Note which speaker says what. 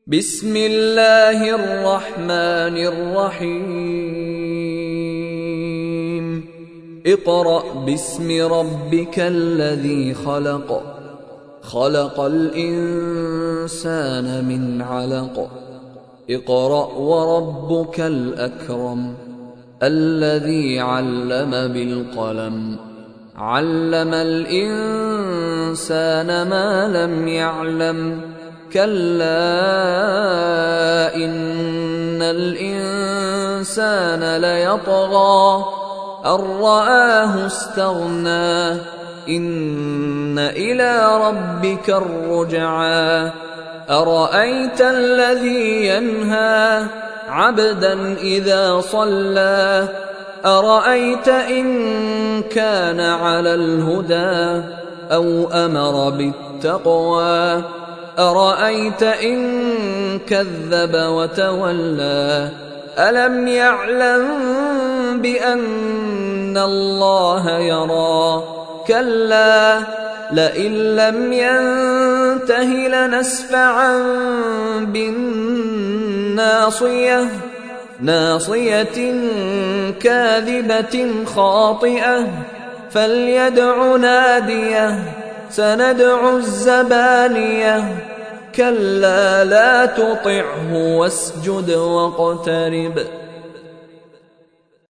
Speaker 1: بسم الله الرحمن الرحيم اقرأ باسم ربك الذي خلق خلق الإنسان من علق اقرأ وربك الأكرم الذي علم بالقلم علم الإنسان ما لم يعلم كلا إن الإنسان ليطغى أن رآه استغنى إن إلى ربك الرجعى أرأيت الذي ينهى عبدا إذا صلى أرأيت إن كان على الهدى أو أمر بالتقوى أرأيت إن كذب وتولى ألم يعلم بأن الله يرى كلا لئن لم ينته لنسفعا بالناصية ناصية كاذبة خاطئة فليدع ناديه سندع الزبانية كلا لا تطعه واسجد واقترب